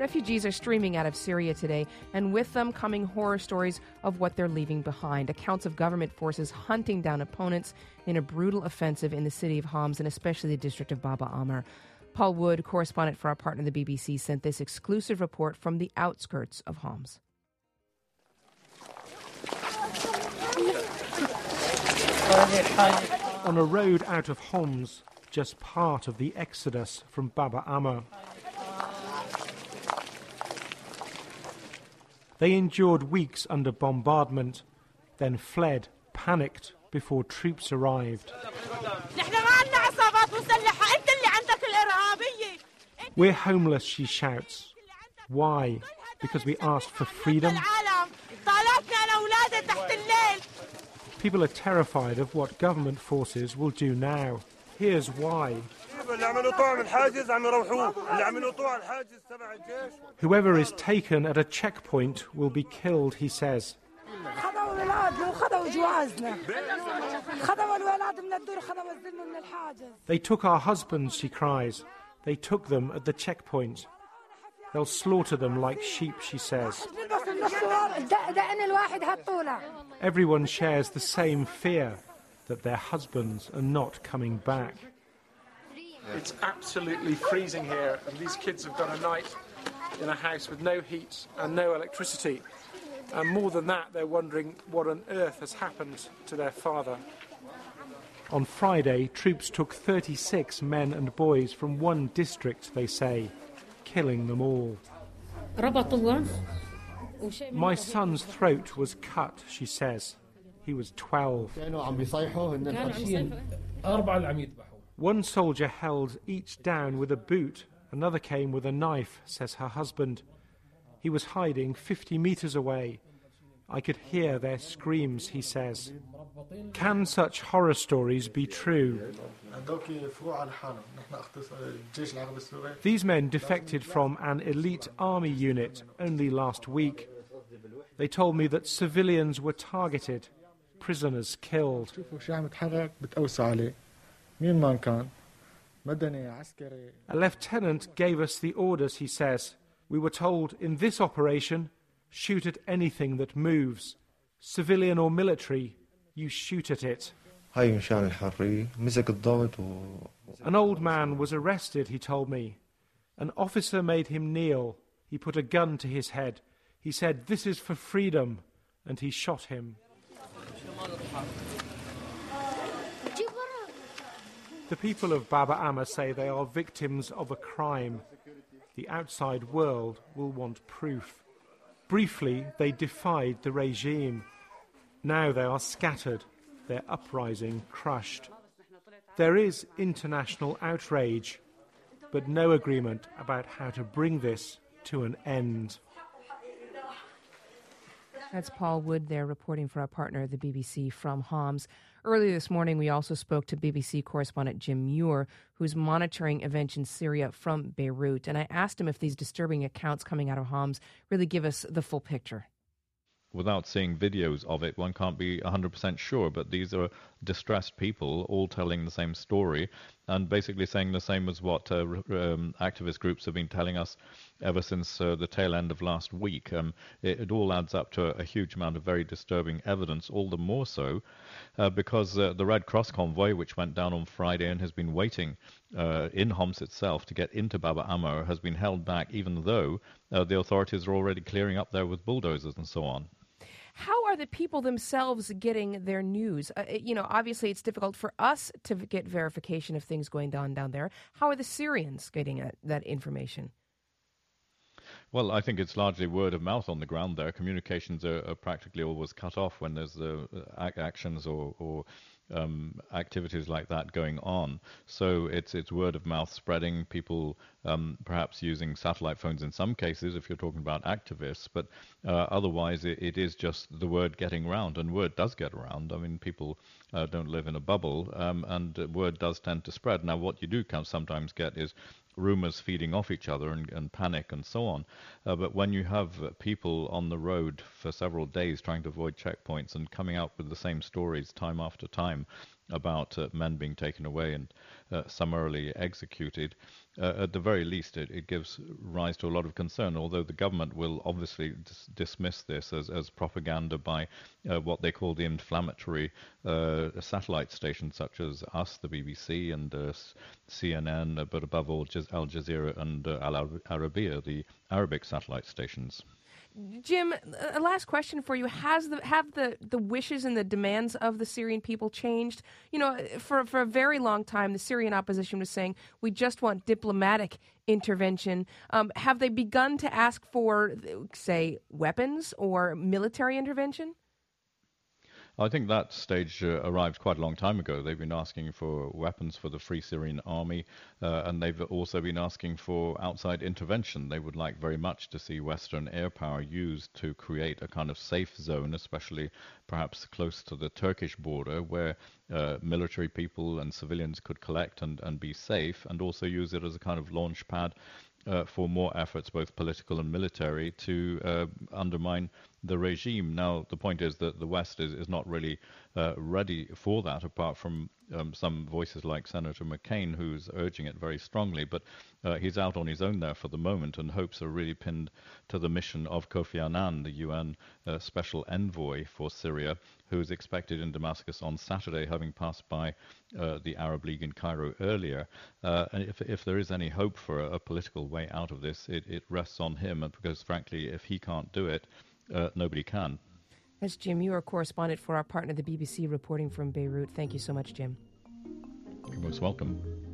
Refugees are streaming out of Syria today, and with them coming horror stories of what they're leaving behind. Accounts of government forces hunting down opponents in a brutal offensive in the city of Homs and especially the district of Baba Amr. Paul Wood, correspondent for our partner, the BBC, sent this exclusive report from the outskirts of Homs. On a road out of Homs, just part of the exodus from Baba Amr. They endured weeks under bombardment, then fled, panicked, before troops arrived. We're homeless, she shouts. Why? Because we asked for freedom? People are terrified of what government forces will do now. Here's why. Whoever is taken at a checkpoint will be killed, he says. They took our husbands, she cries. They took them at the checkpoint. They'll slaughter them like sheep, she says. Everyone shares the same fear, that their husbands are not coming back. It's absolutely freezing here, and these kids have got a night in a house with no heat and no electricity. And more than that, they're wondering what on earth has happened to their father. On Friday, troops took 36 men and boys from one district, they say, killing them all. My son's throat was cut, she says. He was 12. One soldier held each down with a boot. Another came with a knife, says her husband. He was hiding 50 meters away. I could hear their screams, he says. Can such horror stories be true? These men defected from an elite army unit only last week. They told me that civilians were targeted, prisoners killed. A lieutenant gave us the orders, he says. We were told in this operation, shoot at anything that moves. Civilian or military, you shoot at it. An old man was arrested, he told me. An officer made him kneel. He put a gun to his head. He said, "This is for freedom," and he shot him. The people of Baba Amr say they are victims of a crime. The outside world will want proof. Briefly, they defied the regime. Now they are scattered, their uprising crushed. There is international outrage, but no agreement about how to bring this to an end. That's Paul Wood there reporting for our partner, the BBC, from Homs. Earlier this morning, we also spoke to BBC correspondent Jim Muir, who's monitoring events in Syria from Beirut. And I asked him if these disturbing accounts coming out of Homs really give us the full picture. Without seeing videos of it, one can't be 100% sure, but these are distressed people all telling the same story and basically saying the same as what activist groups have been telling us ever since the tail end of last week. It all adds up to a huge amount of very disturbing evidence, all the more so because the Red Cross convoy, which went down on Friday and has been waiting in Homs itself to get into Baba Amr, has been held back even though the authorities are already clearing up there with bulldozers and so on. How are the people themselves getting their news? Obviously it's difficult for us to get verification of things going down there. How are the Syrians getting that information? Well, I think it's largely word of mouth on the ground there. Communications are practically always cut off when there's actions or activities like that going on. So it's word of mouth spreading, people perhaps using satellite phones in some cases if you're talking about activists, but otherwise it is just the word getting around, and word does get around. I mean, people don't live in a bubble, and word does tend to spread. Now, what you do sometimes get is rumors feeding off each other and panic and so on. But when you have people on the road for several days trying to avoid checkpoints and coming out with the same stories time after time, time about men being taken away and summarily executed. At the very least, it gives rise to a lot of concern, although the government will obviously dismiss this as propaganda by what they call the inflammatory satellite stations such as us, the BBC, and CNN, but above all Al Jazeera and Al Arabiya, the Arabic satellite stations. Jim, a last question for you. Have the wishes and the demands of the Syrian people changed? You know, for a very long time, the Syrian opposition was saying, we just want diplomatic intervention. Have they begun to ask for, say, weapons or military intervention? I think that stage arrived quite a long time ago. They've been asking for weapons for the Free Syrian Army, and they've also been asking for outside intervention. They would like very much to see Western air power used to create a kind of safe zone, especially perhaps close to the Turkish border, where military people and civilians could collect and be safe, and also use it as a kind of launch pad for more efforts, both political and military, to undermine the regime. Now, the point is that the West is not really ready for that, apart from some voices like Senator McCain, who's urging it very strongly. But he's out on his own there for the moment, and hopes are really pinned to the mission of Kofi Annan, the UN Special Envoy for Syria, who is expected in Damascus on Saturday, having passed by the Arab League in Cairo earlier. And if there is any hope for a political way out of this, it rests on him, because frankly, if he can't do it, nobody can. That's Jim. You are a correspondent for our partner, the BBC, reporting from Beirut. Thank you so much, Jim. You're most welcome.